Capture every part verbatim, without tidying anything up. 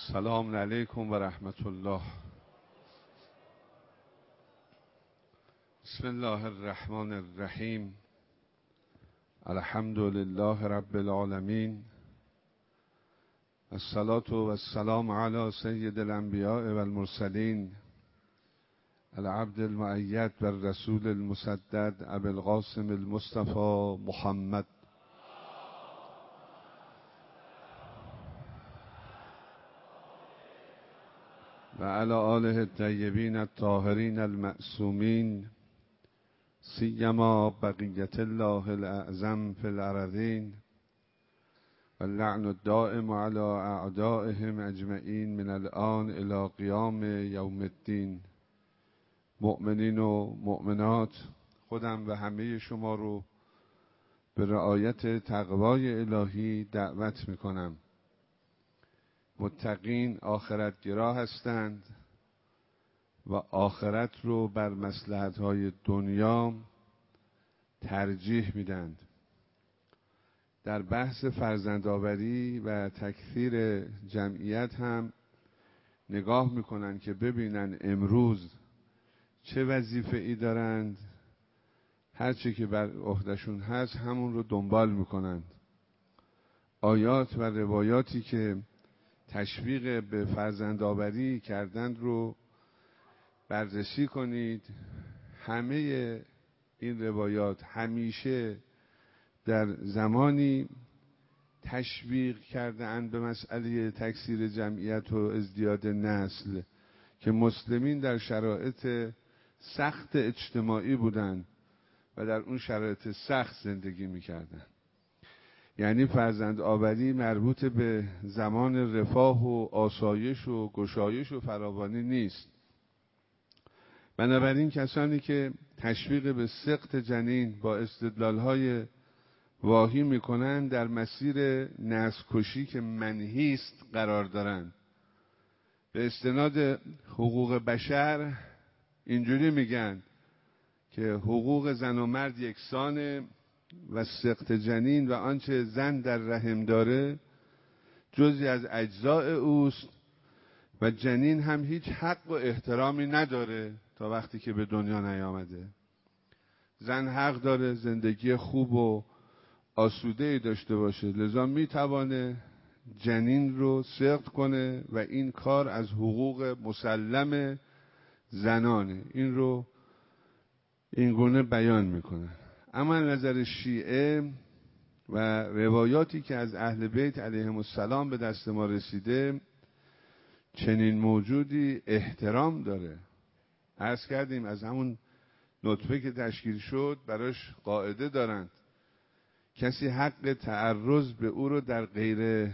السلام علیکم و رحمت الله. بسم الله الرحمن الرحیم. الحمد لله رب العالمین. الصلاة و السلام علی سید الانبیاء و المرسلین، العبد المؤید و الرسول المسدد ابی القاسم المصطفى محمد و علی آله الطیبین الطاهرین المعصومین، سیما بقیت الله الاعظم فی الارضین و اللعن الدائم علی اعدائهم اجمعین من الآن الی قیام یوم الدین. مؤمنین و مؤمنات، خودم و همه شما رو به رعایت تقوای الهی دعوت میکنم. متقین آخرتگرا هستند و آخرت رو بر مصلحت‌های دنیا ترجیح میدند. در بحث فرزندآوری و تکثیر جمعیت هم نگاه میکنن که ببینن امروز چه وظیفه ای دارند، هرچی که بر عهدهشون هست همون رو دنبال میکنند. آیات و روایاتی که تشویق به فرزندآوری کردند رو بررسی کنید. همه این روایات همیشه در زمانی تشویق کرده اند به مسئله تکثیر جمعیت و ازدیاد نسل که مسلمین در شرایط سخت اجتماعی بودند و در اون شرایط سخت زندگی میکردند. یعنی فرزند آوری مربوط به زمان رفاه و آسایش و گشایش و فراوانی نیست. بنابراین کسانی که تشویق به سقط جنین با استدلال‌های واهی میکنند در مسیر نسل کشی که منهی است قرار دارند. به استناد حقوق بشر اینجوری میگن که حقوق زن و مرد یکسانه و سقط جنین و آنچه زن در رحم داره جزئی از اجزاء اوست و جنین هم هیچ حق و احترامی نداره تا وقتی که به دنیا نیامده. زن حق داره زندگی خوب و آسوده‌ای داشته باشه، لذا میتوانه جنین رو سقط کنه و این کار از حقوق مسلم زنانه. این رو این گونه بیان میکنه. اما نظر شیعه و روایاتی که از اهل بیت علیهم السلام به دست ما رسیده، چنین موجودی احترام داره. عرض کردیم از همون نطفه که تشکیل شد براش قاعده دارند. کسی حق تعرض به او رو در غیر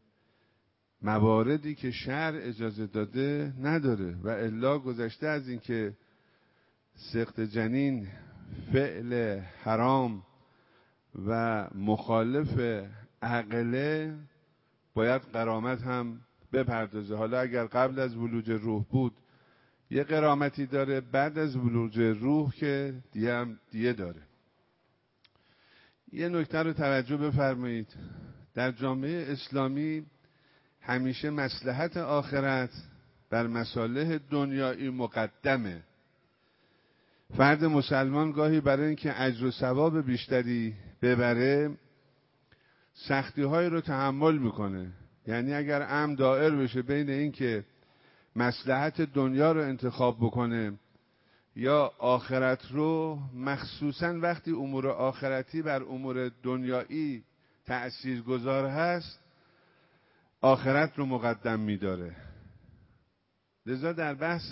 مواردی که شرع اجازه داده نداره و الا گذشته از این که سقط جنین فعل حرام و مخالف عقله باید غرامت هم بپردازه. حالا اگر قبل از ولوج روح بود یه غرامتی داره، بعد از ولوج روح که دیگه هم دیگه داره. یه نکته رو توجه بفرمایید. در جامعه اسلامی همیشه مصلحت آخرت بر مصالح دنیایی مقدمه. فرد مسلمان گاهی برای اینکه اجر و ثواب بیشتری ببره سختی های رو تحمل میکنه. یعنی اگر امر دائر بشه بین اینکه مصلحت دنیا رو انتخاب بکنه یا آخرت رو، مخصوصا وقتی امور آخرتی بر امور دنیایی تأثیرگذار هست، آخرت رو مقدم میداره. لذا در بحث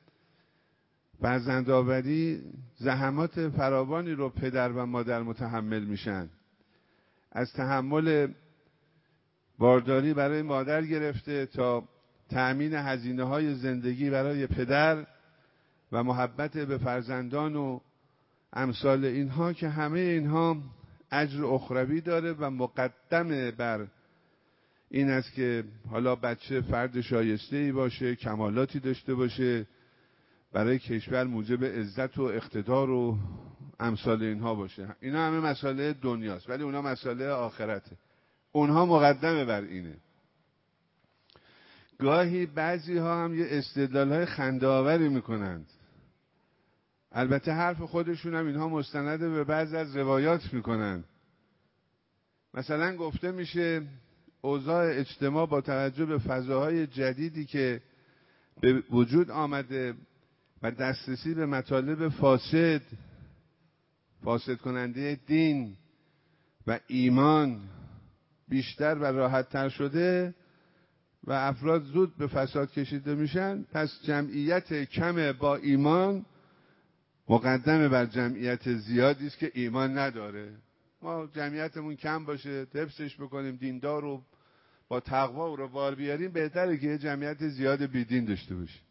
فرزندآوری زحمات فراوانی رو پدر و مادر متحمل میشن. از تحمل بارداری برای مادر گرفته تا تأمین هزینه های زندگی برای پدر و محبت به فرزندان و امثال اینها که همه اینها اجر اخروی داره و مقدمه بر این است که حالا بچه فرد شایسته‌ای باشه، کمالاتی داشته باشه، برای کشور موجب عزت و اقتدار و امثال اینها باشه. اینا همه مسائل دنیاست ولی اونا مسائل آخرته. اونها مقدمه بر اینه. گاهی بعضی ها هم یه استدلال های خنده آوری میکنند. البته حرف خودشون هم اینها مستنده به بعض از روایات میکنند. مثلا گفته میشه اوضاع اجتماع با توجه به فضاهای جدیدی که به وجود آمده و دسترسی به مطالب فاسد فاسد کننده دین و ایمان بیشتر و راحت تر شده و افراد زود به فساد کشیده میشن، پس جمعیت کم با ایمان مقدمه بر جمعیت زیادی است که ایمان نداره. ما جمعیتمون کم باشه، حفظش بکنیم، دیندار رو با تقوا او رو بار بیاریم، بهتره که جمعیت زیاد بیدین داشته باشیم.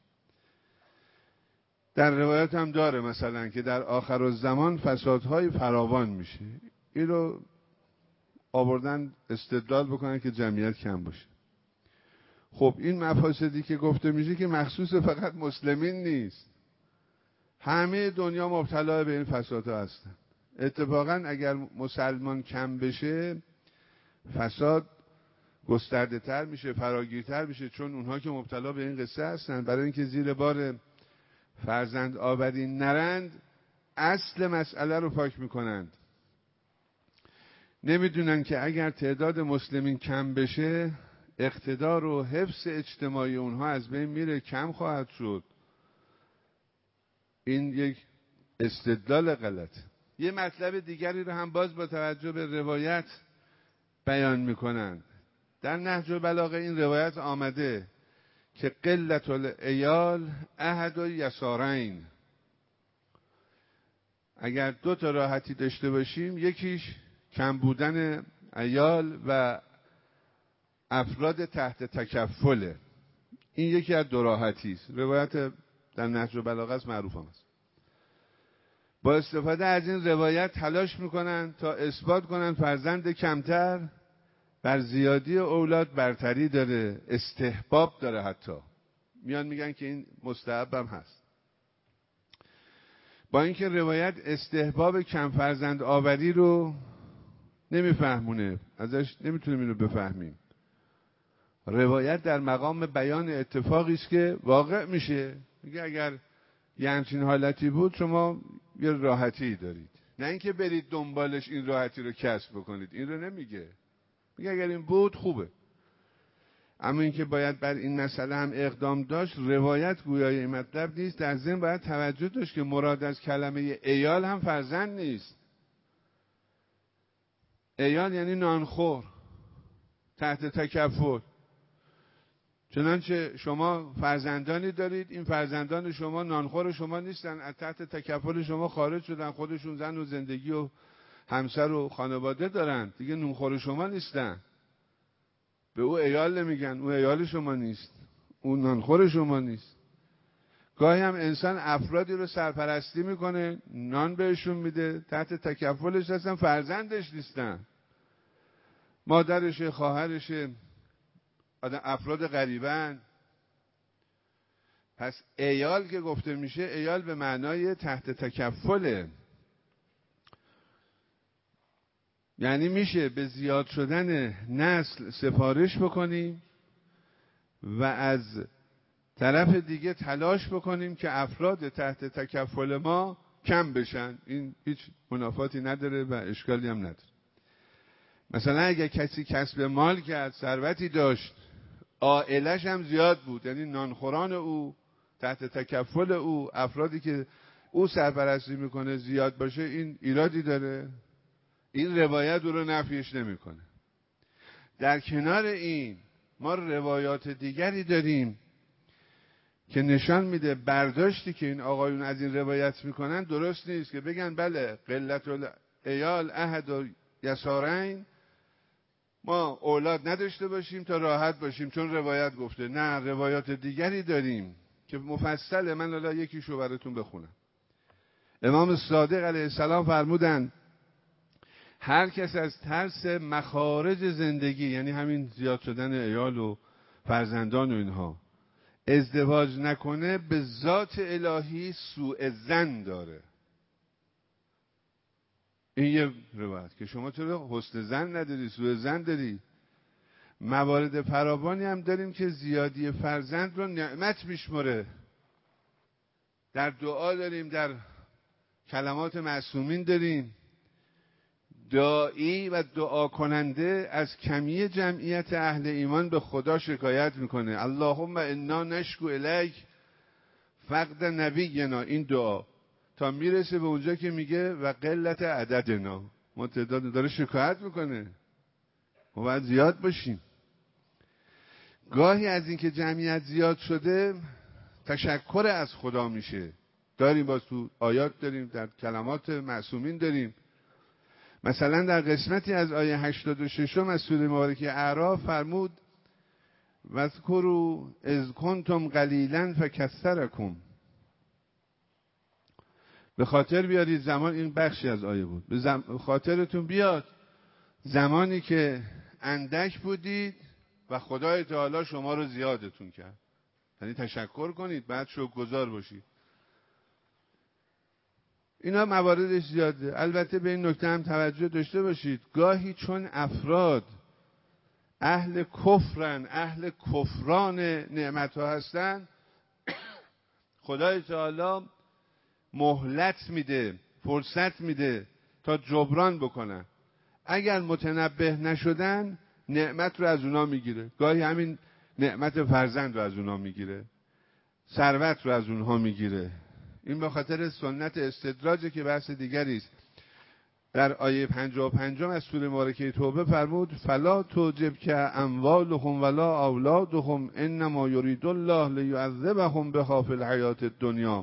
در روایت هم داره مثلا که در آخر الزمان فسادهای فراوان میشه. این رو آوردن استدلال بکنن که جمعیت کم باشه. خب این مفاسدی که گفته میشه که مخصوص فقط مسلمین نیست، همه دنیا مبتلا به این فسادها هستن. اتفاقا اگر مسلمان کم بشه فساد گسترده تر میشه، فراگیرتر میشه، چون اونها که مبتلا به این قصه هستن برای اینکه زیر بار فرزند آوری نرند اصل مسئله رو پاک میکنند. نمیدونن که اگر تعداد مسلمین کم بشه اقتدار و حفظ اجتماعی اونها از بین میره، کم خواهد شد. این یک استدلال غلط. یه مطلب دیگری رو هم باز با توجه به روایت بیان میکنند. در نهج البلاغه این روایت آمده که قلت العیال احد یسارین، اگر دو تا راحتی داشته باشیم یکیش کم بودن عیال و افراد تحت تکفله، این یکی از دو راحتی است. روایت در نهج البلاغه است، معروف هم است. با استفاده از این روایت تلاش میکنن تا اثبات کنن فرزند کمتر بر زیادی اولاد برتری داره، استحباب داره، حتی میان میگن که این مستحب هم هست. با اینکه روایت استحباب کم فرزند آوری رو نمیفهمونه، ازش نمیتونیم اینو بفهمیم. روایت در مقام بیان اتفاقی است که واقع میشه. میگه اگر یه همچین حالتی بود شما یه راحتی دارید، نه اینکه برید دنبالش این راحتی رو کسب بکنید. این رو نمیگه، میگه اگر این بود خوبه. اما اینکه باید بر این مسئله هم اقدام داشت، روایت گویای این مطلب نیست. در ضمن باید توجه داشت که مراد از کلمه عیال هم فرزند نیست. عیال یعنی نانخور، تحت تکفل. چنانچه شما فرزندانی دارید، این فرزندان شما نانخور شما نیستن، از تحت تکفل شما خارج شدن، خودشون زن و زندگی و همسر و خانواده دارن، دیگه نونخور شما نیستن. به او عیال نمیگن، او عیال شما نیست، او نانخور شما نیست. گاهی هم انسان افرادی رو سرپرستی میکنه، نان بهشون میده، تحت تکفلش هستن، فرزندش نیستن، مادرش، خواهرش، افراد غریبن. پس عیال که گفته میشه، عیال به معنای تحت تکفله، یعنی میشه به زیاد شدن نسل سفارش بکنیم و از طرف دیگه تلاش بکنیم که افراد تحت تکفل ما کم بشن. این هیچ منافاتی نداره و اشکالی هم نداره. مثلا اگه کسی کسب مال کرد، ثروتی داشت، عائلش هم زیاد بود، یعنی نانخوران او، تحت تکفل او، افرادی که او سرپرستی میکنه زیاد باشه، این ایرادی داره؟ این روایت او رو نفیش نمیکنه. در کنار این ما روایات دیگری داریم که نشان میده برداشتی که این آقایون از این روایت میکنن درست نیست، که بگن بله قلت العیال احد یسارین، ما اولاد نداشته باشیم تا راحت باشیم چون روایت گفته. نه، روایات دیگری داریم که مفصله. من الان یکیشو براتون بخونم. امام صادق علیه السلام فرمودن هر کس از ترس مخارج زندگی، یعنی همین زیاد شدن عیال و فرزندان و اینها، ازدواج نکنه، به ذات الهی سوء ظن داره. این یه روایت که شما چرا حسن ظن نداری، سوء ظن داری. موارد فراوانی هم داریم که زیادی فرزند رو نعمت میشمره. در دعا داریم، در کلمات معصومین داریم. داعی و دعا کننده از کمی جمعیت اهل ایمان به خدا شکایت میکنه. اللهم انا نشکو الیک فقد نبینا، این دعا تا میرسه به اونجا که میگه و قلت عددنا، ما تعداد داره شکایت میکنه، ما باید زیاد باشیم. گاهی از اینکه جمعیت زیاد شده تشکر از خدا میشه. داریم باز تو آیات داریم، در کلمات معصومین داریم. مثلا در قسمتی از آیه هشتاد و شش از سوره مبارکه اعراف فرمود واذکروا اذ کنتم قلیلا فکثرکم. به خاطر بیارید زمان، این بخشی از آیه بود، به زم... خاطرتون بیاد زمانی که اندک بودید و خدای تعالی شما رو زیادتون کرد. یعنی تشکر کنید، بعد شکرگزار باشید. اینا مواردش زیاده. البته به این نکته هم توجه داشته باشید، گاهی چون افراد اهل کفرن، اهل کفران نعمت ها هستن، خدای تعالی مهلت میده، فرصت میده تا جبران بکنن. اگر متنبه نشدن نعمت رو از اونا میگیره. گاهی همین نعمت فرزند رو از اونا میگیره، ثروت رو از اونها میگیره. این به خاطر سنت استدراجه که بحث دیگری است. در آیه پنجاه و پنج از سوره مبارکه توبه فرمود فلا تعجبک اموالهم ولا اولادهم انما یرید الله لیعذبهم بها فی الحیات الدنیا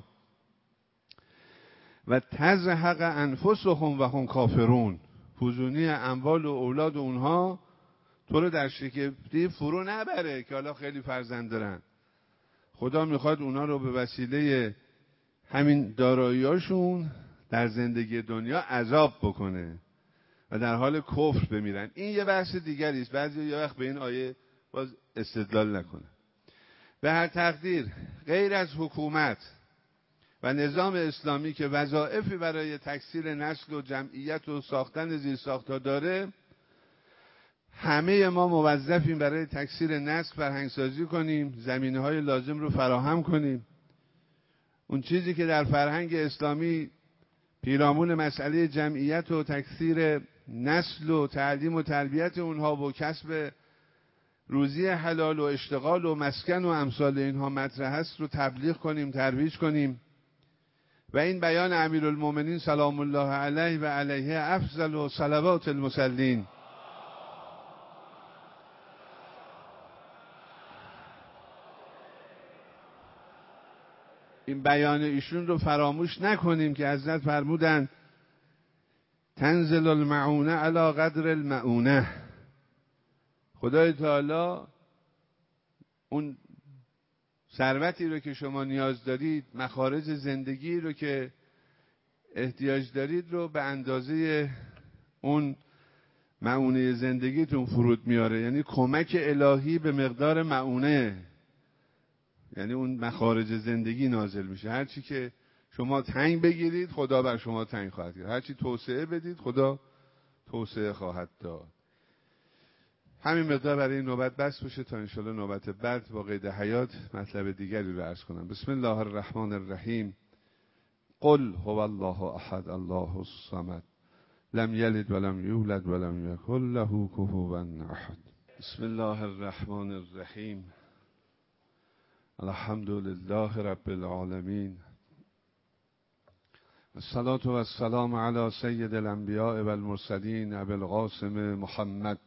و تزهق انفسهم و هم کافرون. فزونی اموال و اولاد اونها تو رو در شگفتی فرو نبره که حالا خیلی فرزند دارن. خدا میخواد اونا رو به وسیله همین داراییاشون در زندگی دنیا عذاب بکنه و در حال کفر بمیرن. این یه بحث دیگری است. بعضی یه وقت به این آیه باز استدلال نکنه. به هر تقدیر غیر از حکومت و نظام اسلامی که وظایفی برای تکثیر نسل و جمعیت و ساختن زیرساخت‌ها داره، همه ما موظفیم برای تکثیر نسل فرهنگسازی کنیم، زمینه‌های لازم رو فراهم کنیم. اون چیزی که در فرهنگ اسلامی پیرامون مسئله جمعیت و تکثیر نسل و تعلیم و تربیت اونها و کسب روزی حلال و اشتغال و مسکن و امثال اینها مطرح است رو تبلیغ کنیم، ترویج کنیم. و این بیان امیرالمومنین سلام الله علیه و علیه افضل و صلوات المصلین، این بیان ایشون رو فراموش نکنیم که حضرت فرمودن تنزل المعونه علی قدر المعونه. خدای تعالی اون ثروتی رو که شما نیاز دارید، مخارج زندگی رو که احتیاج دارید رو به اندازه اون معونه زندگیتون فرود میاره. یعنی کمک الهی به مقدار معونه، یعنی اون مخارج زندگی نازل میشه. هرچی که شما تنگ بگیرید خدا بر شما تنگ خواهد کرد، هرچی توسعه بدید خدا توسعه خواهد داد. همین مقدار برای این نوبت بس باشه تا انشالله نوبت بعد با قید حیات مطلب دیگری رو عرض کنم. بسم الله الرحمن الرحیم. قل هو الله احد الله الصمد لم یلد ولم یولد ولم یکن له کفوا احد. بسم الله الرحمن الرحیم. الحمد لله رب العالمین. الصلاة و السلام علی سید الانبیاء و المرسلین ابی القاسم محمد.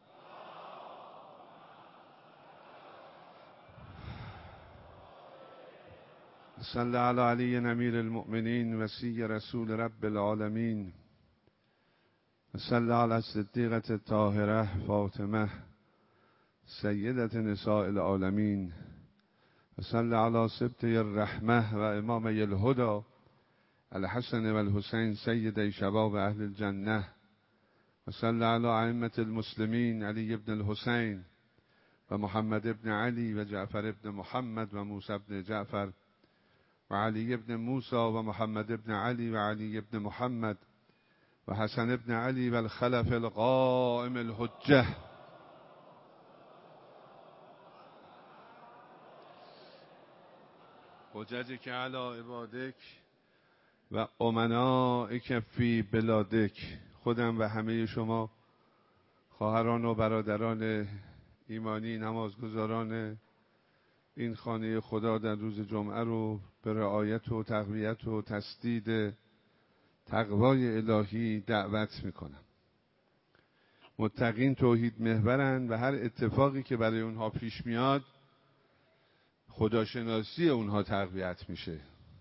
صلی علی علی امیر المؤمنین وصی رسول رب العالمین. صلی علی الصدیقة الطاهرة فاطمه سیدة نساء العالمین. صلی علی سبطی الرحمه و امامی الهدى الحسن و الحسین سیدی شباب اهل الجنه. و صلی علی ائمة المسلمین علی بن الحسین و محمد بن علی و جعفر بن محمد و موسی بن جعفر و علی بن موسی و محمد بن علی و علی بن محمد و حسن بن علی و الخلف القائم الحجه. حججک علی عبادک و امنائک فی بلادک. خودم و همه شما خواهران و برادران ایمانی نمازگزاران این خانه خدا در روز جمعه رو به رعایت و تقویت و تسدید تقوای الهی دعوت میکنم. متقین توحید محورن و هر اتفاقی که برای اونها پیش میاد خداشناسی اونها تقویت میشه.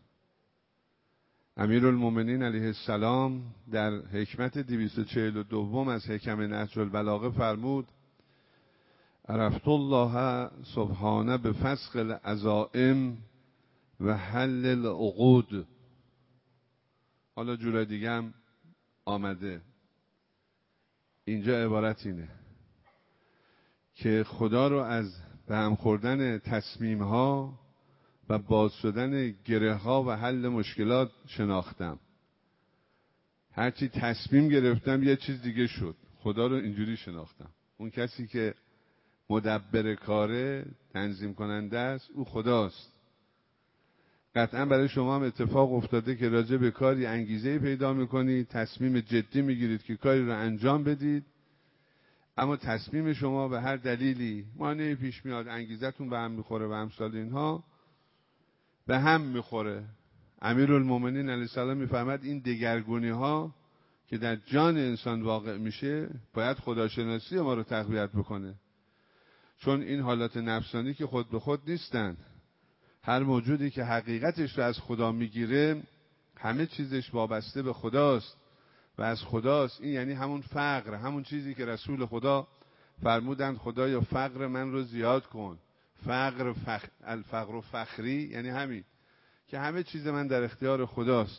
امیرالمومنین علیه السلام در حکمت دویست و چهل و دو از حکم نهج البلاغه فرمود: عرفت الله سبحانه به فسخ العزائم و حل العقود. حالا جورای دیگه هم آمده. اینجا عبارت اینه که خدا رو از به هم خوردن تصمیم ها و باز شدن گره ها و حل مشکلات شناختم. هرچی تصمیم گرفتم یه چیز دیگه شد. خدا رو اینجوری شناختم. اون کسی که مدبر کاره، تنظیم کننده است، او خداست. قطعا برای شما هم اتفاق افتاده که راجع به کاری انگیزه پیدا میکنید، تصمیم جدی میگیرید که کاری رو انجام بدید، اما تصمیم شما به هر دلیلی مانعی پیش میاد، انگیزتون به هم میخوره و امثال اینها به هم میخوره. امیرالمومنین علیه السلام میفرماد این دگرگونی ها که در جان انسان واقع میشه باید خداشناسی ما رو تقویت بکنه، چون این حالات نفسانی که خود به خود نیستن. هر موجودی که حقیقتش رو از خدا میگیره همه چیزش وابسته به خداست و از خداست. این یعنی همون فقر، همون چیزی که رسول خدا فرمودند خدایا فقر من رو زیاد کن. فقر فخ... الفقر و فخری یعنی همین که همه چیز من در اختیار خداست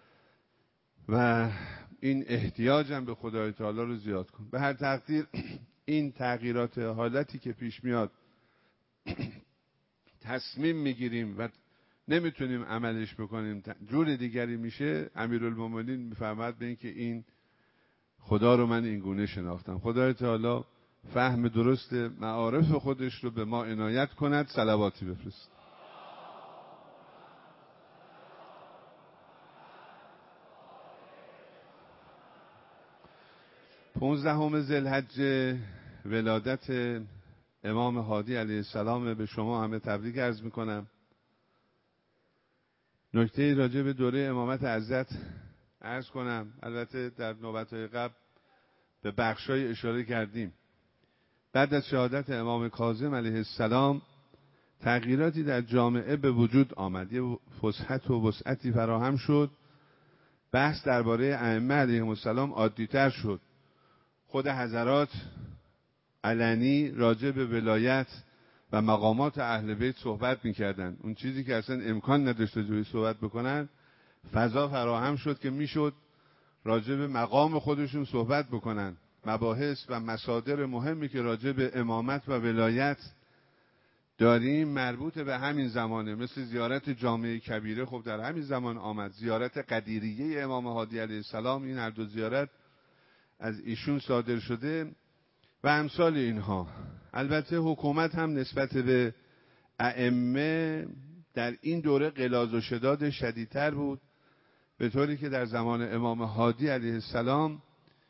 و این احتیاجم به خدای تعالی رو زیاد کن. به هر تقدیر این تغییرات حالتی که پیش میاد تصمیم میگیریم و نمیتونیم عملش بکنیم، جور دیگری میشه. امیرالمومنین میفرماد به این که این خدا رو من این گونه شناختم. خدای تعالی فهم درست معارف خودش رو به ما عنایت کند. صلواتی بفرست. پونزدهم ذوالحجه ولادت امام هادی علیه السلام به شما همه تبریک عرض میکنم. نکته راجع به دوره امامت حضرت عرض کنم. البته در نوبت‌های قبل به بخشای اشاره کردیم. بعد از شهادت امام کاظم علیه السلام تغییراتی در جامعه به وجود آمد. یه فسحت و وسعتی فراهم شد. بحث درباره ائمه علیهم السلام عادی‌تر شد. خود حضرات علنی راجع به ولایت و مقامات اهل بیت صحبت می‌کردند. اون چیزی که اصلا امکان نداشت جوری صحبت بکنن، فضا فراهم شد که میشد راجع به مقام خودشون صحبت بکنن. مباحث و مصادر مهمی که راجع به امامت و ولایت داریم مربوط به همین زمانه، مثل زیارت جامع کبیره خب در همین زمان آمد، زیارت قدیریه امام هادی علیه السلام، این هر دو زیارت از ایشون صادر شده و امثال اینها. البته حکومت هم نسبت به ائمه در این دوره غلاظ و شداد شدیدتر بود، به طوری که در زمان امام هادی علیه السلام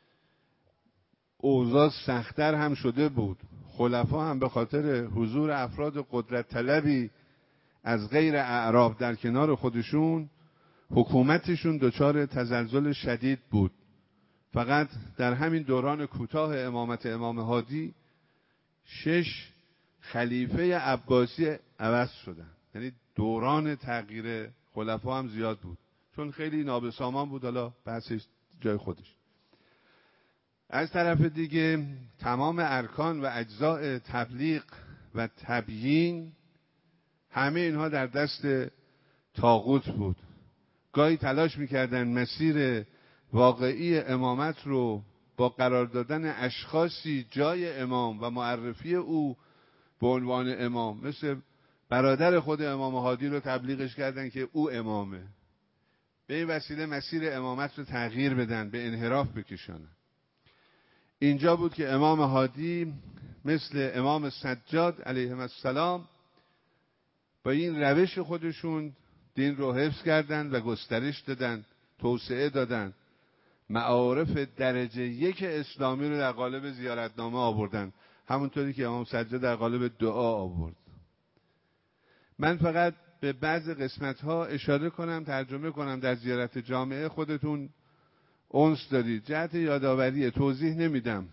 اوضاع سخت‌تر هم شده بود. خلفا هم به خاطر حضور افراد قدرت طلبی از غیر اعراب در کنار خودشون، حکومتشون دچار تزلزل شدید بود. فقط در همین دوران کوتاه امامت امام هادی شش خلیفه عباسی عوض شدن. یعنی دوران تغییر خلفا هم زیاد بود، چون خیلی نابسامان بود. حالا بحثش جای خودش. از طرف دیگه تمام ارکان و اجزاء تبلیغ و تبیین همه اینها در دست طاغوت بود. گاهی تلاش میکردن مسیر واقعی امامت رو با قرار دادن اشخاصی جای امام و معرفی او به عنوان امام، مثل برادر خود امام هادی رو تبلیغش کردن که او امامه، به این وسیله مسیر امامت رو تغییر بدن، به انحراف بکشانن. اینجا بود که امام هادی مثل امام سجاد علیه السلام با این روش خودشون دین رو حفظ کردن و گسترش دادن، توسعه دادن، معارف درجه یک اسلامی رو در قالب زیارتنامه آوردن، همونطوری که امام سجاد در قالب دعا آورد. من فقط به بعض قسمت ها اشاره کنم، ترجمه کنم. در زیارت جامعه خودتون انس دارید، جهت یادآوری توضیح نمیدم.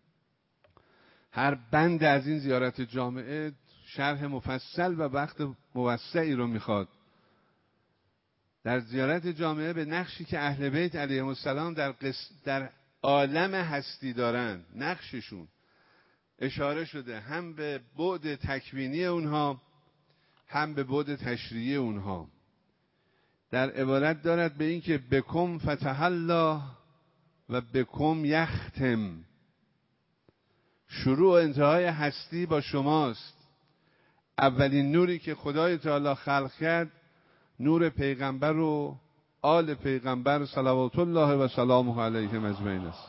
هر بند از این زیارت جامعه شرح مفصل و وقت موسعی رو میخواد. در زیارت جامعه به نقشی که اهل بیت علیهم السلام در, قس... در عالم هستی دارن، نقششون اشاره شده، هم به بعد تکوینی اونها، هم به بعد تشریعی اونها. در عبارت دارد به این که بکم فتح الله و بکم یختم. شروع و انتهای هستی با شماست. اولین نوری که خدای تعالی خلق کرد نور پیغمبر و آل پیغمبر صلوات الله و سلامه علیهم اجمعین است.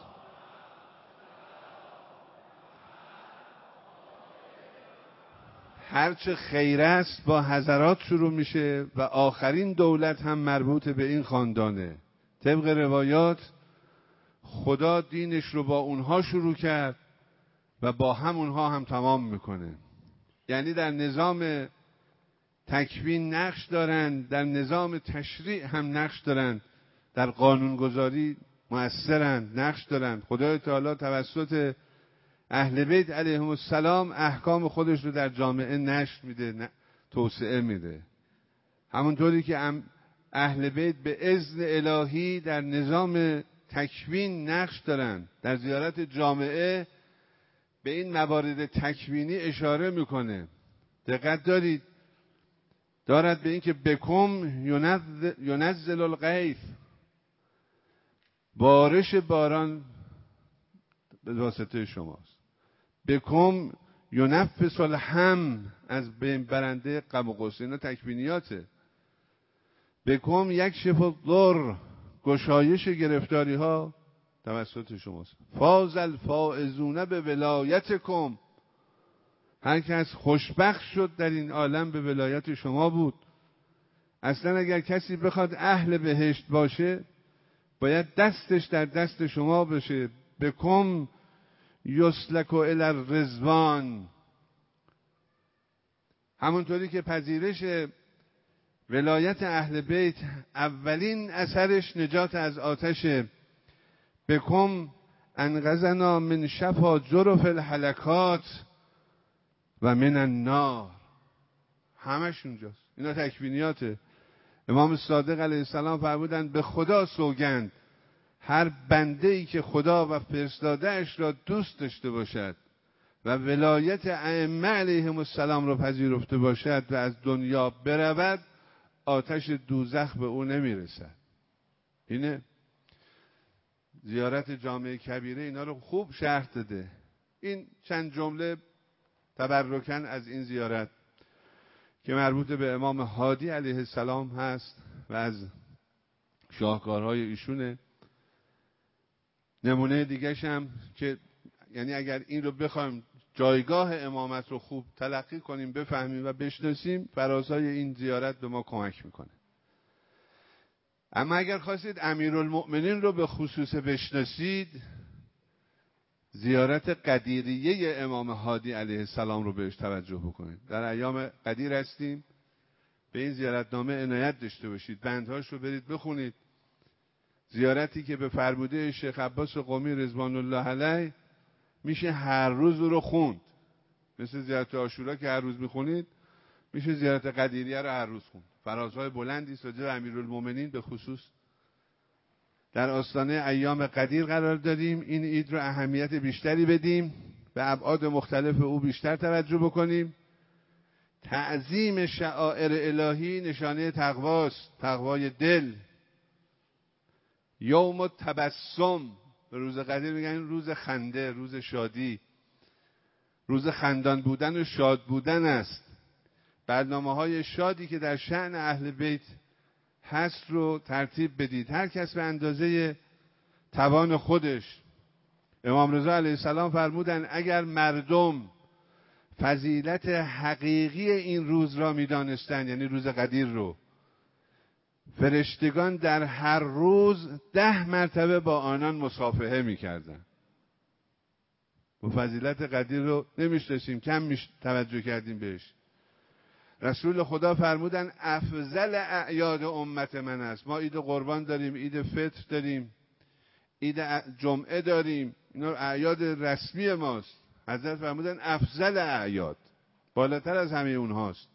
هرچه خیر است با حضرات شروع میشه و آخرین دولت هم مربوط به این خاندانه. طبق روایات خدا دینش رو با اونها شروع کرد و با همونها هم تمام میکنه. یعنی در نظام تکوین نقش دارن، در نظام تشریع هم نقش دارن، در قانونگذاری مؤثرن، نقش دارن. خدای تعالی توسط اهل بیت علیهم السلام احکام خودش رو در جامعه نشر میده، توسعه میده. همونطوری که اهل بیت به اذن الهی در نظام تکوین نقش دارن، در زیارت جامعه به این موارد تکوینی اشاره میکنه. دقت دارید، دارد به این که بکم ینزل الغیث، بارش باران به واسطه شماست. بکم ینفس الهم، از بین برنده غم و غصه. اینا تکوینیاته. بکم یکشف الضر، گشایش گرفتاری ها توسط شماست. فاز الفائزون به ولایتکم، هر کس خوشبخت شد در این عالم به ولایت شما بود. اصلا اگر کسی بخواد اهل بهشت باشه باید دستش در دست شما بشه. بکم یسلک الی الرضوان. همونطوری که پذیرش ولایت اهل بیت اولین اثرش نجات از آتش. بکم انقذنا من شفا جرف الهلکات و من النار. همش اونجاست. اینا تکوینیاته. امام صادق علیه السلام فرمودند به خدا سوگند، هر بنده ای که خدا و فرستاده‌اش را دوست داشته باشد و ولایت ائمه علیهم السلام را پذیرفته باشد و از دنیا برود، آتش دوزخ به او نمیرسد. اینه زیارت جامع کبیره اینا رو خوب شرح داده. این چند جمله تبرکن از این زیارت که مربوط به امام هادی علیه السلام هست و از شاهکارهای ایشونه. نمونه دیگه‌ش هم که یعنی اگر این رو بخوایم جایگاه امامت رو خوب تلقی کنیم، بفهمیم و بشناسیم، فرازهای این زیارت به ما کمک میکنه. اما اگر خواستید امیرالمؤمنین رو به خصوص بشناسید، زیارت قدیریه امام هادی علیه السلام رو بهش توجه بکنید. در ایام قدیر هستیم، به این زیارتنامه عنایت داشته باشید، بندهاش رو برید بخونید. زیارتی که به فرموده شیخ عباس قمی رضوان الله علیه میشه هر روز رو خوند، مثل زیارت عاشورا که هر روز میخونید، میشه زیارت قدیریه رو هر روز خوند. فرازهای بلندی راجع به امیرالمؤمنین به خصوص در آستانه ایام قدیر قرار داریم. این عید رو اهمیت بیشتری بدیم، به ابعاد مختلف او بیشتر توجه بکنیم. تعظیم شعائر الهی نشانه تقواست، تقوای دل. یوم التبسم، به روز قدیر میگن روز خنده، روز شادی، روز خندان بودن و شاد بودن است. برنامه های شادی که در شأن اهل بیت هست رو ترتیب بدید، هر کس به اندازه توان خودش. امام رضا علیه السلام فرمودن اگر مردم فضیلت حقیقی این روز را می‌دانستند، یعنی روز قدیر رو. فرشتگان در هر روز ده مرتبه با آنان مصافحه می‌کردند. و فضیلت قدیر رو نمی‌شناسیم، کم میش توجه کردیم بهش. رسول خدا فرمودن افضل اعیاد امت من است. ما عید قربان داریم، عید فطر داریم، عید جمعه داریم، اینا اعیاد رسمی ماست. حضرت فرمودن افضل اعیاد، بالاتر از همه اونهاست.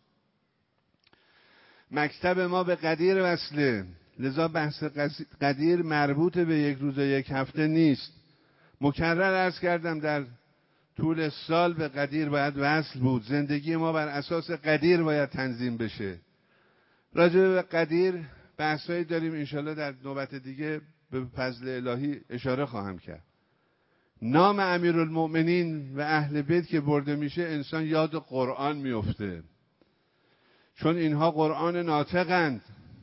مکتب ما به قدیر وصله، لذا بحث قدیر مربوط به یک روز و یک هفته نیست. مکرر عرض کردم در طول سال به قدیر باید وصل بود. زندگی ما بر اساس قدیر باید تنظیم بشه. راجع به قدیر بحثایی داریم، انشالله در نوبت دیگه به فضل الهی اشاره خواهم کرد. نام امیرالمؤمنین و اهل بیت که برده میشه انسان یاد قرآن میفته، چون اینها قرآن ناطقند،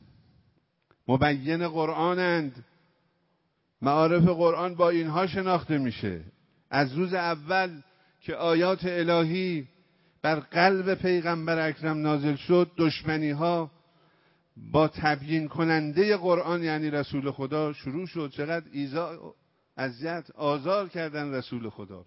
مبین قرآنند. معارف قرآن با اینها شناخته میشه. از روز اول که آیات الهی بر قلب پیغمبر اکرم نازل شد، دشمنی ها با تبیین کننده قرآن یعنی رسول خدا شروع شد. چقدر ایذا، اذیت، آزار کردن رسول خدا رو.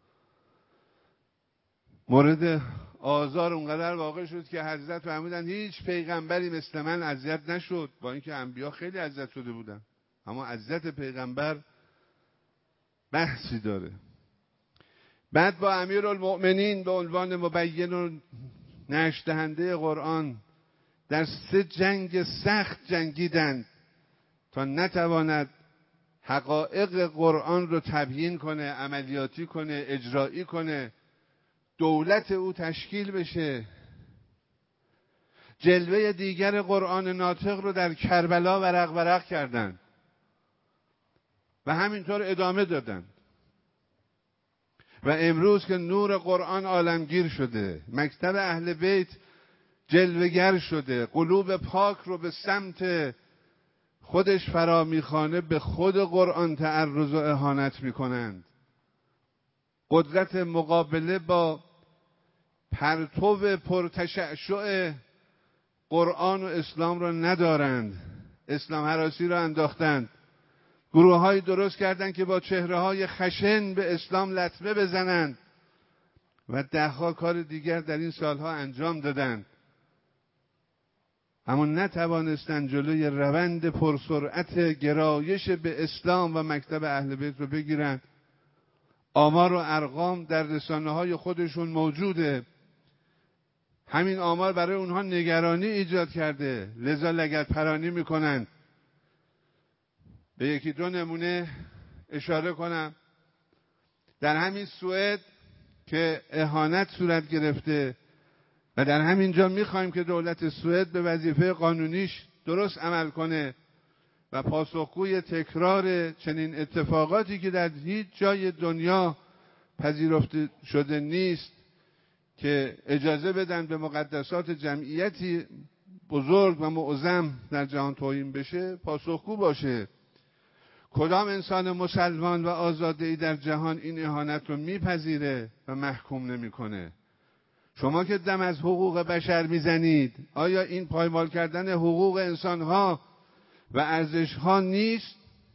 مورد آزار اونقدر واقع شد که حضرت فرمودن هیچ پیغمبری مثل من اذیت نشد، با اینکه انبیا خیلی اذیت شده بودن، اما اذیت پیغمبر بحثی داره. بعد با امیرالمؤمنین به عنوان مبین و نشر دهنده قرآن در سه جنگ سخت جنگیدند تا نتواند حقایق قرآن رو تبیین کنه، عملیاتی کنه، اجرایی کنه، دولت او تشکیل بشه. جلوه دیگر قرآن ناطق رو در کربلا ورق ورق کردند و همینطور ادامه دادند. و امروز که نور قرآن عالمگیر شده، مکتب اهل بیت جلوگر شده، قلوب پاک رو به سمت خودش فرا میخوانه، به خود قرآن تعرض و اهانت میکنند. قدرت مقابله با پرتو پرتشعشع قرآن و اسلام را ندارند. اسلام هراسی را انداختند. گروه های درست کردند که با چهره های خشن به اسلام لطمه بزنند و دهها کار دیگر در این سالها انجام دادند، اما نتوانستند جلوی روند پرسرعت گرایش به اسلام و مکتب اهل بیت رو بگیرند. آمار و ارقام در رسانه های خودشون موجوده. همین آمار برای اونها نگرانی ایجاد کرده، لذا لگد پرانی میکنند. به یکی دو نمونه اشاره کنم. در همین سوئد که اهانت صورت گرفته و در همین جا میخوایم که دولت سوئد به وظیفه قانونیش درست عمل کنه و پاسخگوی تکرار چنین اتفاقاتی که در هیچ جای دنیا پذیرفته شده نیست که اجازه بدن به مقدسات جمعیتی بزرگ و معظم در جهان توهین بشه، پاسخگو باشه. کدام انسان مسلمان و آزاده‌ای در جهان این اهانت رو میپذیره و محکوم نمیکنه؟ شما که دم از حقوق بشر میزنید، آیا این پایمال کردن حقوق انسانها و ارزشها نیست؟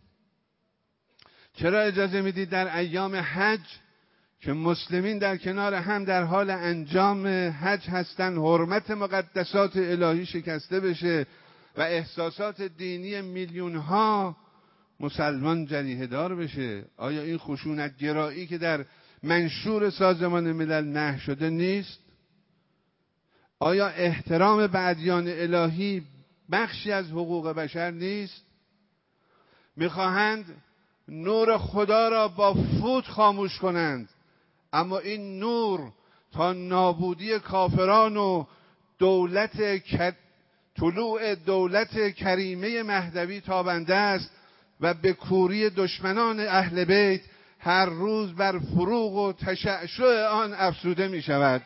چرا اجازه میدید در ایام حج که مسلمین در کنار هم در حال انجام حج هستن، حرمت مقدسات الهی شکسته بشه و احساسات دینی میلیون ها مسلمان جریحه دار بشه؟ آیا این خشونت گرایی که در منشور سازمان ملل نهی شده نیست؟ آیا احترام به ادیان الهی بخشی از حقوق بشر نیست؟ میخواهند نور خدا را با فوت خاموش کنند، اما این نور تا نابودی کافران و دولت طلوع دولت کریمه مهدوی تابنده است و به کوری دشمنان اهل بیت هر روز بر فروغ و تشعشع آن افزوده می شود.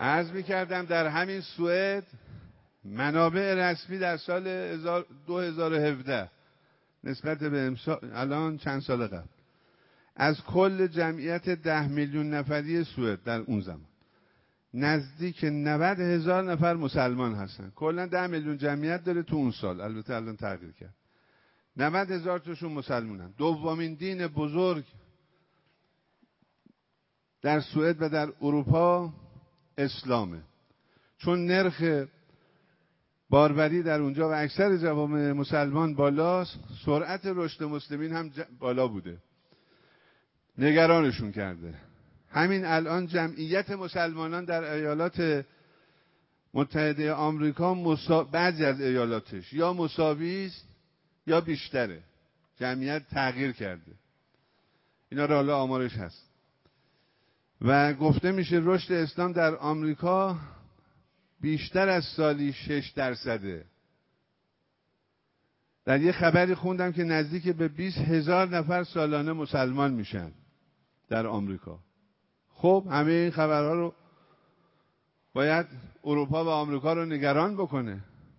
عرض می‌کردم در همین سوئد منابع رسمی در سال دو هزار و هفده نسبت به امسال الان چند سال قبل از کل جمعیت ده میلیون نفری سوئد در اون زمان نزدیک نود هزار نفر مسلمان هستن. کلا ده میلیون جمعیت داره تو اون سال، البته الان تغییر کرد. نود هزار تاشون مسلمانن. دومین دین بزرگ در سوئد و در اروپا اسلامه. چون نرخ باربری در اونجا و اکثر جوامع مسلمان بالاست، سرعت رشد مسلمین هم بالا بوده، نگرانشون کرده. همین الان جمعیت مسلمانان در ایالات متحده آمریکا مسا... بعضی از ایالاتش یا مساوی است یا بیشتره، جمعیت تغییر کرده. اینا را حالا آمارش هست و گفته میشه رشد اسلام در آمریکا بیشتر از سالی شش درصده. در یه خبری خوندم که نزدیک به بیست هزار نفر سالانه مسلمان میشن در آمریکا. خب همه این خبرها رو باید اروپا و آمریکا رو نگران بکنه،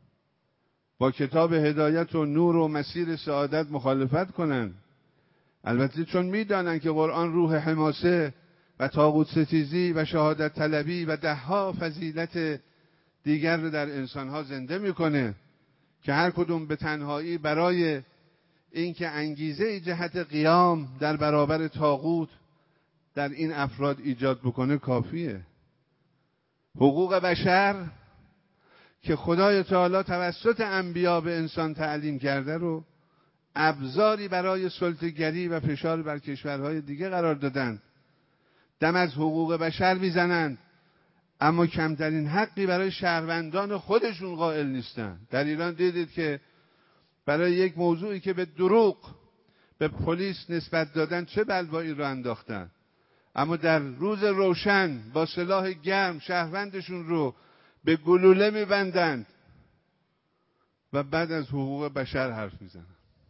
با کتاب هدایت و نور و مسیر سعادت مخالفت کنن. البته چون میدانن که قرآن روح حماسه و طاغوت ستیزی و شهادت طلبی و دهها فضیلت دیگر رو در انسانها زنده میکنه که هر کدوم به تنهایی برای اینکه انگیزه جهت قیام در برابر طاغوت در این افراد ایجاد بکنه کافیه. حقوق بشر که خدای تعالی توسط انبیا به انسان تعلیم کرده رو ابزاری برای سلطه‌گری و فشار بر کشورهای دیگه قرار دادن. دم از حقوق بشر میزنند اما کمترین حقی برای شهروندان خودشون قائل نیستن. در ایران دیدید که برای یک موضوعی که به دروغ به پلیس نسبت دادن چه بلوایی رو انداختن، اما در روز روشن با سلاح گرم شهروندشون رو به گلوله میبندند و بعد از حقوق بشر حرف میزنن.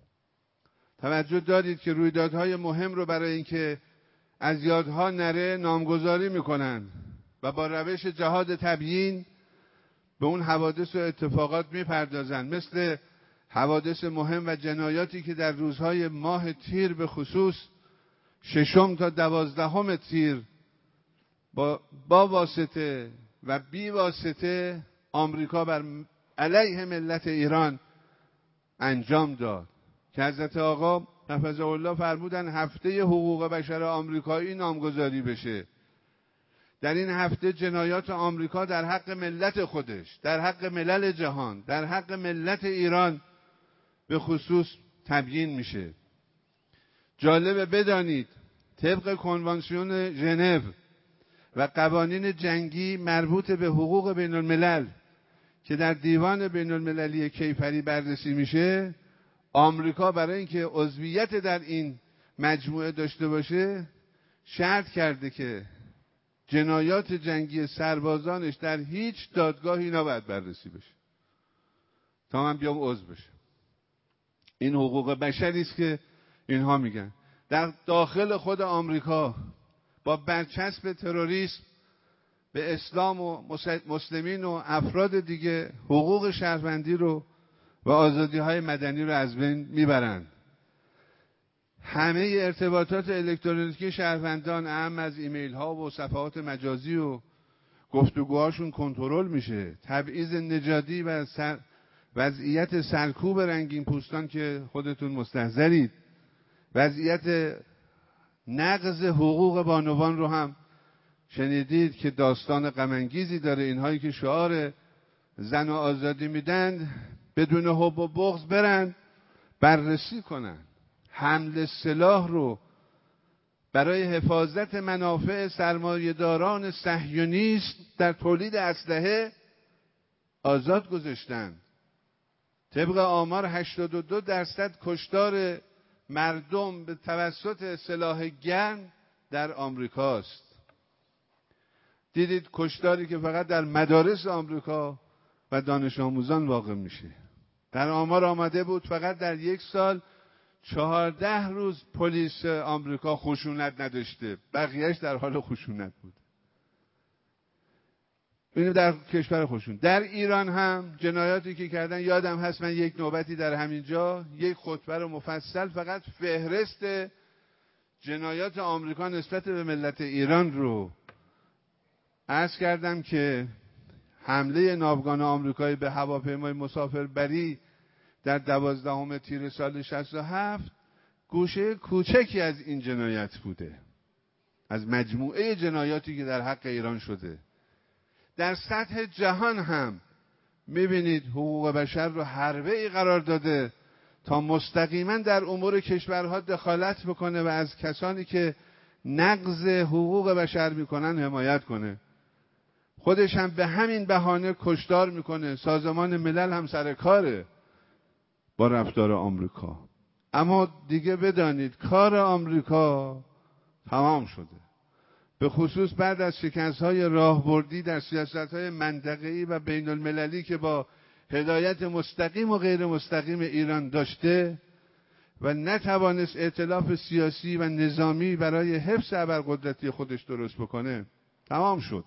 توجه دارید که رویدادهای مهم رو برای اینکه از یادها نره نامگذاری میکنن و با روش جهاد تبیین به اون حوادث و اتفاقات میپردازن، مثل حوادث مهم و جنایاتی که در روزهای ماه تیر به خصوص ششم تا دوازدهم تیر با, با واسطه و بی واسطه آمریکا بر علیه ملت ایران انجام داد که حضرت آقا حفظه الله فرمودن هفته حقوق بشر آمریکایی نامگذاری بشه. در این هفته جنایات آمریکا در حق ملت خودش، در حق ملل جهان، در حق ملت ایران به خصوص تبیین میشه. جالبه بدانید طبق کنوانسیون ژنو و قوانین جنگی مربوط به حقوق بین الملل که در دیوان بین المللی کیفری بررسی میشه، آمریکا برای اینکه عضویت در این مجموعه داشته باشه شرط کرده که جنایات جنگی سربازانش در هیچ دادگاهی نباید بررسی بشه تا من بیام عضو بشه. این حقوق بشری است که اینها میگن. در داخل خود آمریکا با برچسب تروریسم به اسلام و مسلمین و افراد دیگه حقوق شهروندی رو و آزادی‌های مدنی رو از بین میبرند. همه ارتباطات الکترونیکی شهروندان، اهم از ایمیل ها و صفحات مجازی و گفتگوهاشون کنترل میشه. تبعیض نژادی و سر وضعیت سرکوب رنگین پوستان که خودتون مستحضرید، وضعیت نقض حقوق بانوان رو هم شنیدید که داستان غم انگیزی داره. اینهایی که شعار زن و آزادی میدن بدون حب و بغض برن بررسی کنن. حمل سلاح رو برای حفاظت منافع سرمایه‌داران صهیونیست در تولید اسلحه آزاد گذاشتن. طبق آمار هشتاد و دو درصد کشتار مردم به توسط سلاح گرم در آمریکاست. دیدید کشتاری که فقط در مدارس آمریکا و دانش آموزان واقع میشه. در آمار آمده بود فقط در یک سال چهارده روز پلیس آمریکا خشونت نداشته، بقیهش در حال خشونت بود. اینو در کشور خودشون. در ایران هم جنایاتی که کردن، یادم هست من یک نوبتی در همینجا یک خطبه رو مفصل فقط فهرست جنایات آمریکا نسبت به ملت ایران رو عرض کردم که حمله ناوگان آمریکایی به هواپیمای مسافربری در دوازدهم تیر سال شصت و هفت گوشه کوچکی از این جنایت بوده، از مجموعه جنایاتی که در حق ایران شده. در سطح جهان هم میبینید حقوق بشر رو حربه‌ای قرار داده تا مستقیما در امور کشورها دخالت بکنه و از کسانی که نقض حقوق بشر میکنن حمایت کنه. خودش هم به همین بهانه کشتار میکنه. سازمان ملل هم سر کاره با رفتار آمریکا. اما دیگه بدانید کار آمریکا تمام شده، به خصوص بعد از شکست‌های راهبردی در سیاست‌های منطقه‌ای و بین المللی که با هدایت مستقیم و غیر مستقیم ایران داشته و نتوانست ائتلاف سیاسی و نظامی برای حفظ ابرقدرتی خودش درست بکنه، تمام شد.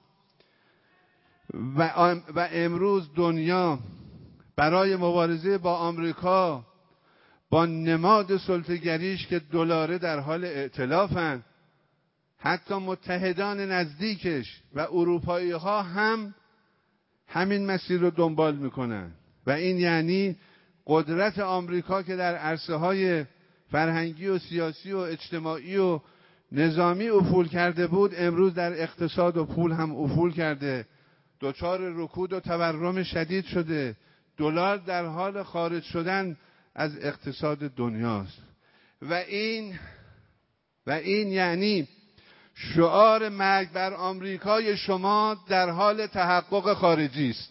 و, و امروز دنیا برای مبارزه با آمریکا با نماد سلطه‌گریش که دلاره در حال ائتلافن، حتی متحدان نزدیکش و اروپایی ها هم همین مسیر رو دنبال میکنن و این یعنی قدرت آمریکا که در عرصه های فرهنگی و سیاسی و اجتماعی و نظامی افول کرده بود، امروز در اقتصاد و پول هم افول کرده، دچار رکود و تورم شدید شده، دلار در حال خارج شدن از اقتصاد دنیاست و این و این یعنی شعار مرگ بر آمریکای شما در حال تحقق خارجی است.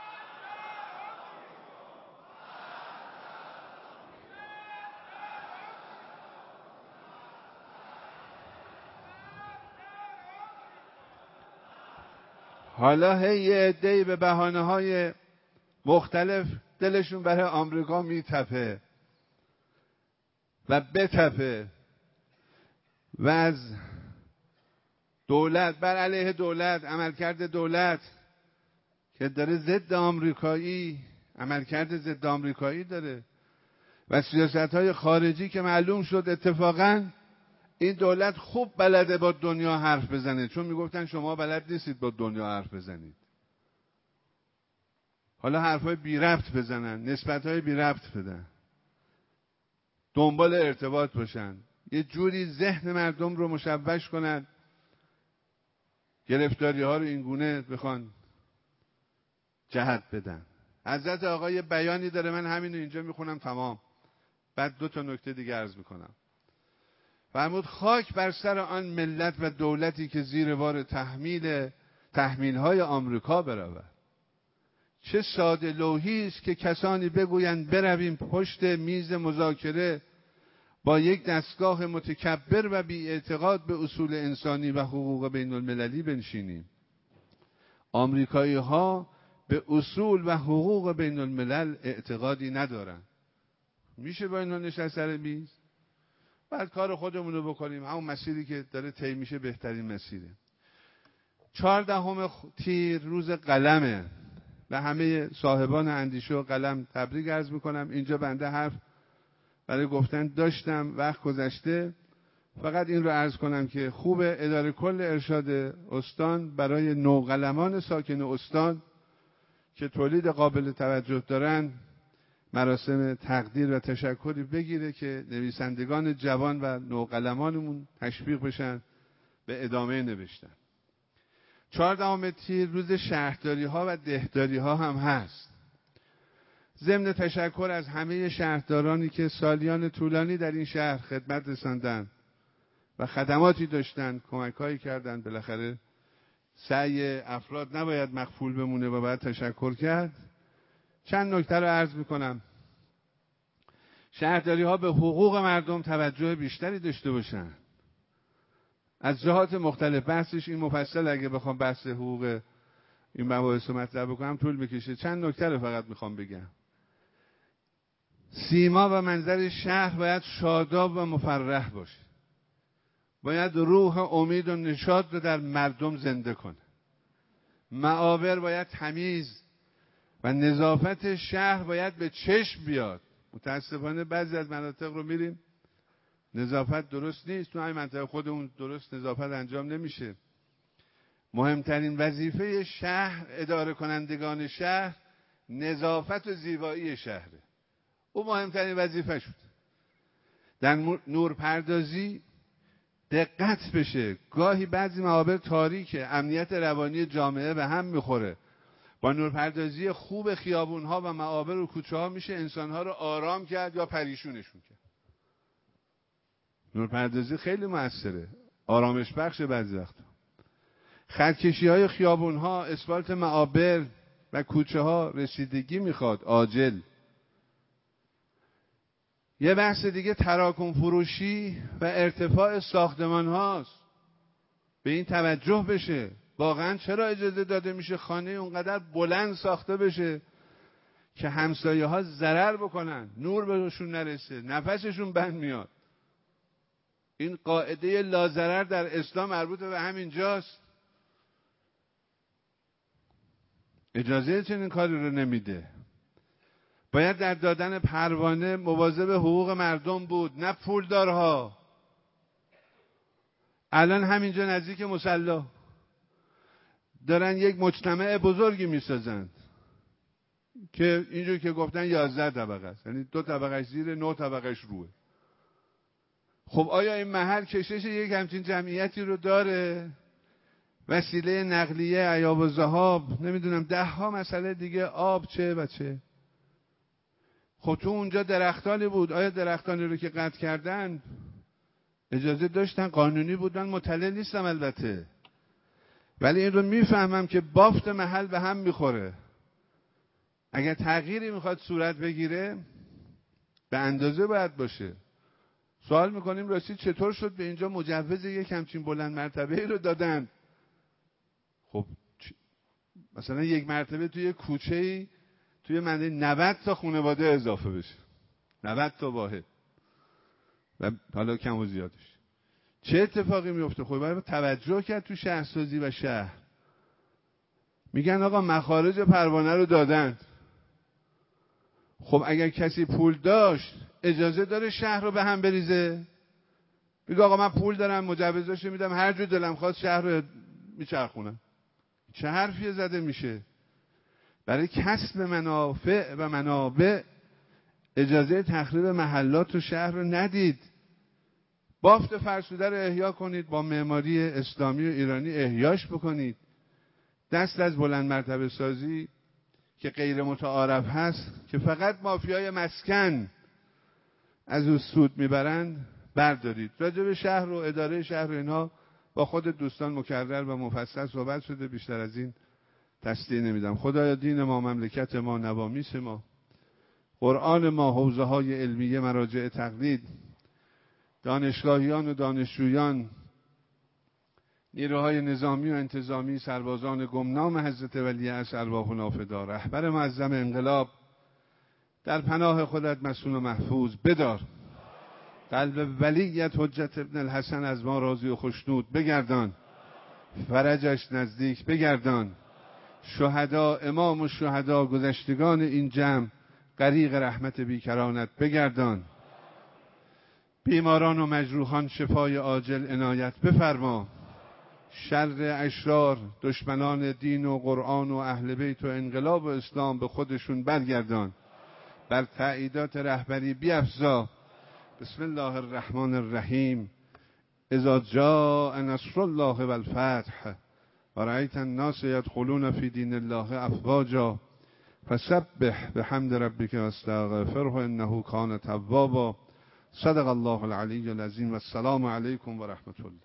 حالا هی یه عده‌ای به بهانه‌های مختلف دلشون برای آمریکا میتپه و بتپه و از دولت بر علیه دولت، عملکرد دولت که داره ضد آمریکایی، عملکرد ضد آمریکایی داره و سیاست‌های خارجی که معلوم شد اتفاقاً این دولت خوب بلده با دنیا حرف بزنه، چون میگفتن شما بلد نیستید با دنیا حرف بزنید. حالا حرفای بی ربط بزنن، نسبت‌های بی ربط بدن، دنبال ارتباط باشن، یه جوری ذهن مردم رو مشوش کنن، گرفتاری ها رو این گونه بخوان جهت بدن. حضرت آقای بیانی داره، من همین رو اینجا میخونم تمام، بعد دو تا نکته دیگه عرض میکنم. فرمود خاک بر سر آن ملت و دولتی که زیر بار تحمیل تحمیل های آمریکا برود. چه ساده لوحی است که کسانی بگویند برویم پشت میز مذاکره با یک دستگاه متکبر و بی اعتقاد به اصول انسانی و حقوق بین المللی بنشینیم. آمریکایی ها به اصول و حقوق بین الملل اعتقادی ندارن. میشه با اینا نشست سر میز؟ بعد کار خودمون رو بکنیم، همون مسیری که داره طی میشه بهترین مسیره. چهاردهم تیر روز قلمه و همه صاحبان اندیشه و قلم تبریک عرض میکنم. اینجا بنده حرف برای گفتن داشتم، وقت گذشته. فقط این رو عرض کنم که خوب اداره کل ارشاد استان برای نوقلمان ساکن استان که تولید قابل توجه دارن مراسم تقدیر و تشکری بگیره که نویسندگان جوان و نوقلمانمون تشویق بشن به ادامه نوشتن. چهاردهم تیر روز شهرداری ها و دهداری ها هم هست. ضمن تشکر از همه شهردارانی که سالیان طولانی در این شهر خدمت رساندن و خدماتی داشتن، کمک‌هایی کردن، بالاخره سعی افراد نباید مغفول بمونه و باید تشکر کرد. چند نکته رو عرض میکنم. شهرداری ها به حقوق مردم توجه بیشتری داشته باشن از جهات مختلف. بحثش این مفصل، اگه بخوام بحث حقوق این مباحث رو مطرح بکنم طول میکشه. چند نکته رو فقط میخوام بگم. سیما و منظر شهر باید شاداب و مفرح باشه، باید روح امید و نشاط رو در مردم زنده کنه. معابر باید تمیز و نظافت شهر باید به چشم بیاد. متاسفانه بعضی از مناطق رو میریم نظافت درست نیست، تو همین منطقه خودمون درست نظافت انجام نمیشه. مهمترین وظیفه شهر، اداره کنندگان شهر، نظافت و زیبایی شهره. او مهمترین وظیفه شد. در نورپردازی دقت بشه. گاهی بعضی معابر تاریکه، امنیت روانی جامعه به هم میخوره. با نورپردازی خوب خیابونها و معابر و کوچه ها میشه انسانها رو آرام کرد یا پریشونشون کرد. نورپردازی خیلی موثره، آرامش بخش بعضی وقتا. خطکشی های خیابون ها، اسفالت معابر و کوچه ها رسیدگی میخواد، عاجل. یه بحث دیگه تراکم فروشی و ارتفاع ساختمان هاست. به این توجه بشه. واقعا چرا اجازه داده میشه خانه اونقدر بلند ساخته بشه که همسایه ها ضرر بکنن، نور بهشون نرسه، نفسشون بند میاد؟ این قاعده لاضرر در اسلام مربوط به همین جاست. اجازه چنین کاری رو نمیده. باید در دادن پروانه مواظب حقوق مردم بود، نه پولدارها. الان همینجا نزدیک مصلی دارن یک مجتمع بزرگی میسازن که اینجور که گفتن یازده طبقه است، یعنی دو طبقهش زیر، نه طبقهش روه. خب آیا این محل کشش یک همچین جمعیتی رو داره؟ وسیله نقلیه، عیاب و ذهاب، نمیدونم ده ها مسئله دیگه، آب چه و چه. خب تو اونجا درختانی بود، آیا درختانی رو که قطع کردن اجازه داشتن؟ قانونی بودن؟ مطلع نیستم البته، ولی این رو میفهمم که بافت محل به هم میخوره. اگر تغییری میخواد صورت بگیره به اندازه باید باشه. سوال میکنیم راستی چطور شد به اینجا مجوز یک همچین بلند مرتبه رو دادن؟ خب مثلا یک مرتبه توی کوچه‌ای توی منطقه نود تا خانواده اضافه بشه، نود تا واحد و حالا کم و زیادش، چه اتفاقی میفته؟ خب باید توجه کرد تو شهرسازی و شهر. میگن آقا مخارج پروانه رو دادن. خب اگر کسی پول داشت اجازه داره شهر رو به هم بریزه؟ میگه آقا من پول دارم، مجوزاشو میدم، هر جور دلم خواست شهر رو میچرخونم. چه حرفی زده میشه؟ برای کسب منافع و منابع اجازه تخریب محلات و شهر رو ندید. بافت فرسوده رو احیا کنید، با معماری اسلامی و ایرانی احیاش بکنید. دست از بلند مرتبه سازی که غیر متعارف هست، که فقط مافیای مسکن از او سود میبرند، بردارید. راجع به شهر و اداره شهر و اینها با خود دوستان مکرر و مفصل صحبت شده، بیشتر از این تصدیح نمیدم. خدایا دین ما، مملکت ما، نوامیس ما، قرآن ما، حوزه های علمیه، مراجع تقلید، دانشگاهیان و دانشجویان، نیروهای نظامی و انتظامی، سربازان گمنام حضرت ولیعصر ارواحنا فدا، رهبر معظم انقلاب، در پناه خودت مسئول و محفوظ بدار. قلب ولیت حجت ابن الحسن از ما راضی و خوشنود بگردان، فرجش نزدیک بگردان. شهدا، امام و شهدا، گذشتگان این جمع غریق رحمت بیکرانت بگردان. بیماران و مجروحان شفای عاجل عنایت بفرما. شر اشرار، دشمنان دین و قرآن و اهل بیت و انقلاب و اسلام به خودشون برگردان. بر تأییدات رهبری بیفزا. بسم الله الرحمن الرحیم. اذا جاء نصر الله والفتح و رأیت الناس یدخلون فی دین الله افواجا فسبح بحمد ربک واستغفره انه کان توابا. صدق الله العلی العظیم و السلام علیکم و رحمت الله.